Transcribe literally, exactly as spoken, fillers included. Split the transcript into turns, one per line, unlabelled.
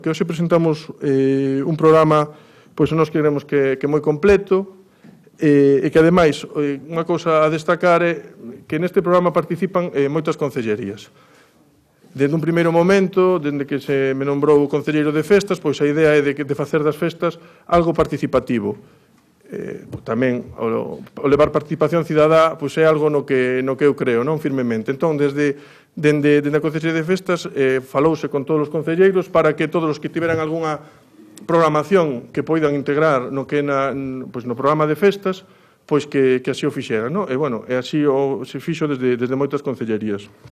Que hoxe presentamos eh, un programa pois nós queremos que, que é moi completo eh, e que ademais eh, unha cousa a destacar é que neste programa participan eh, moitas concellerías. Desde un primeiro momento, dende que se me nombrou concelleiro de festas, pois a idea é de, de facer das festas algo participativo. Eh, tamén o, o levar participación cidadá pois é algo no que, no que eu creo, non firmemente. Entón, desde, dende, dende a Concellería de Festas eh, falouse con todos os concelleiros para que todos os que tiveran algunha programación que poidan integrar no que na, pois no programa de festas, pois que, que así o fixeran, non? E, bueno, e así o, se fixo desde, desde moitas concellerías.